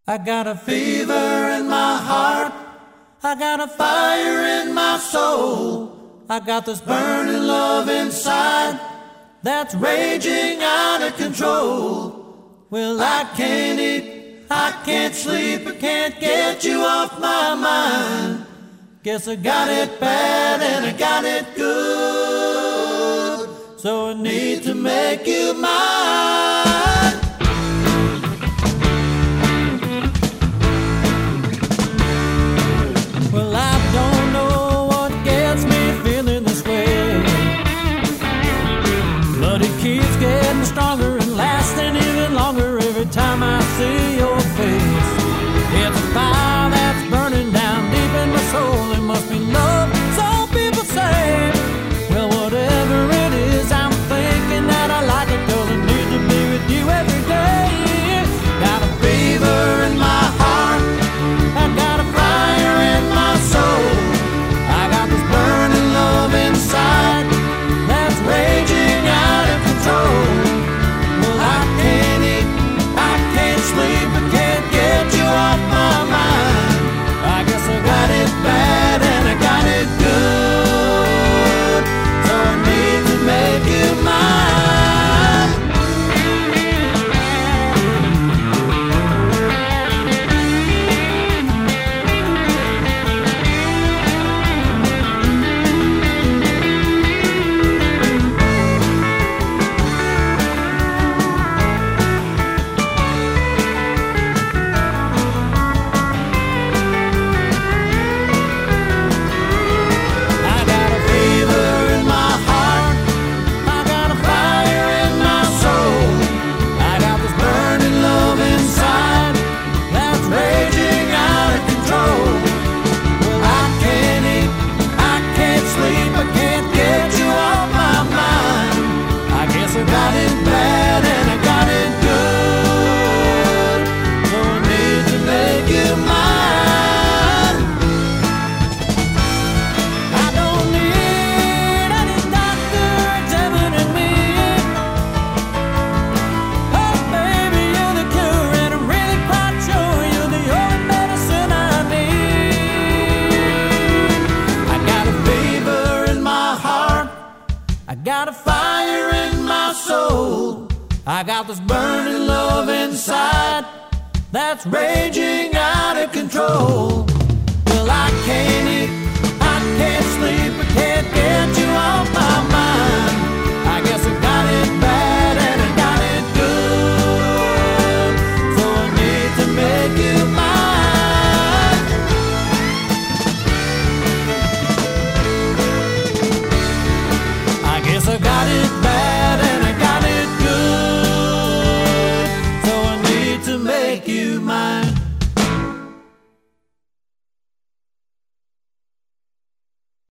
I got a fever in my heart, I got a fire in my soul, I got this burning love inside that's raging out of control. Well, I can't eat, I can't sleep, I can't get you off my mind. Guess I got it bad and I got it good, so I need to make you mine. Well, I don't know what gets me feeling this way, but it keeps getting stronger and lasting even longer every time I see your face. It's a fire that's burning down deep in my soul. It must be love, so people say. Well, whatever it is, I'm thinking that I like it, 'cause I need to be with you every day. Got a fever in my heart, I got a fire in my soul, I got this burning love inside that's raging out of control. Well, I can't eat, I can't sleep, I can't get you off my mind. I guess I got it bad and I got it good, so I need to make you mine. I got a fever in my heart, I got a fire in my soul, I got this burning love inside that's raging out of control. Well, I can't eat, I can't sleep, I can't get you off my mind. I guess I got it bad and I got it good, so I need to make you mine. I don't need any doctor examining me. Oh, baby, you're the cure, and I'm really quite sure you're the only medicine I need. I got a fever in my heart, I got a fire in my soul, I got this burning love inside that's raging out of control. Well, I can't eat, I can't sleep, I can't